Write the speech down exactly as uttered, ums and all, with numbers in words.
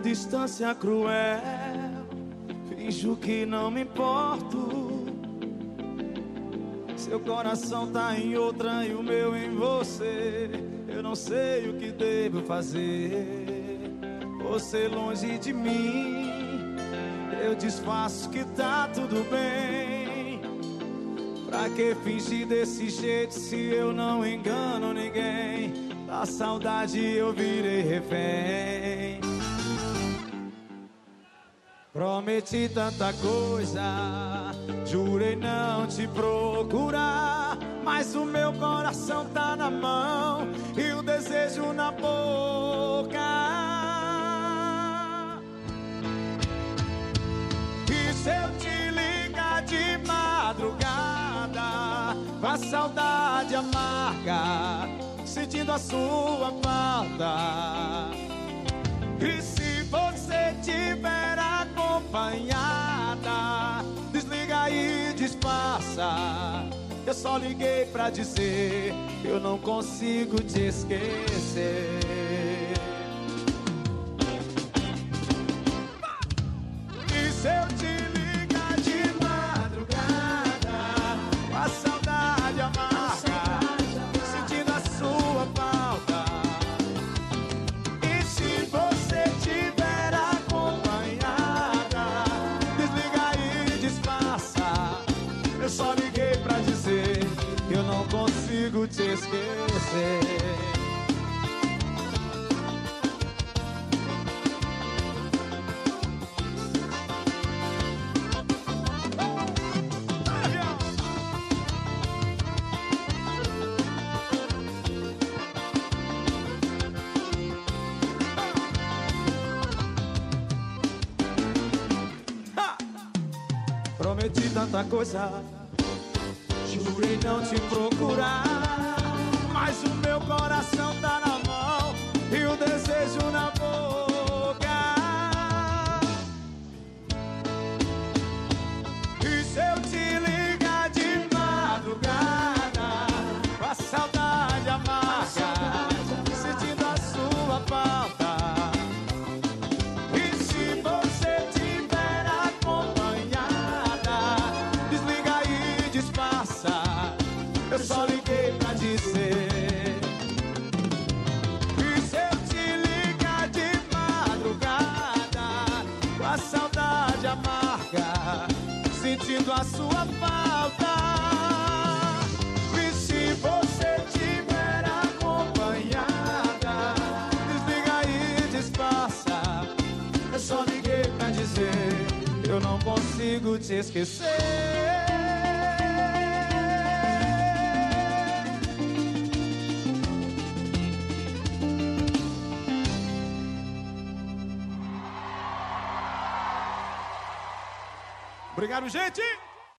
distância cruel, finjo que não me importo. Seu coração tá em outra e o meu em você. Eu não sei o que devo fazer. Você longe de mim, eu disfarço que tá tudo bem. Pra que fingir desse jeito se eu não engano ninguém? Da saudade eu virei refém. Prometi tanta coisa, jurei não te procurar, mas o meu coração tá na mão e o desejo na boca. E se eu te ligar de madrugada, com a saudade amarga, sentindo a sua falta? E se você tiver acompanhada, desliga e disfarça. Eu só liguei pra dizer que eu não consigo te esquecer. E se eu te ligar de madrugada, com a saudade amarga, sentindo a sua falta? E se você tiver acompanhada, desliga e disfarça. Eu só liguei pra dizer que eu não consigo te esquecer. Prometi tanta coisa, jurei não te procurar, mas o meu coração tá na mão e o desejo na boca. E se eu te ligar de madrugada, com a saudade amarga, sentindo a sua falta? E se você tiver acompanhada, desliga e disfarça. Eu só liguei pra dizer. E se eu te ligar de madrugada, com a saudade amarga, sentindo a sua falta? E se você tiver acompanhada, desliga e disfarça. Eu só liguei pra dizer que eu não consigo te esquecer. Obrigado, gente!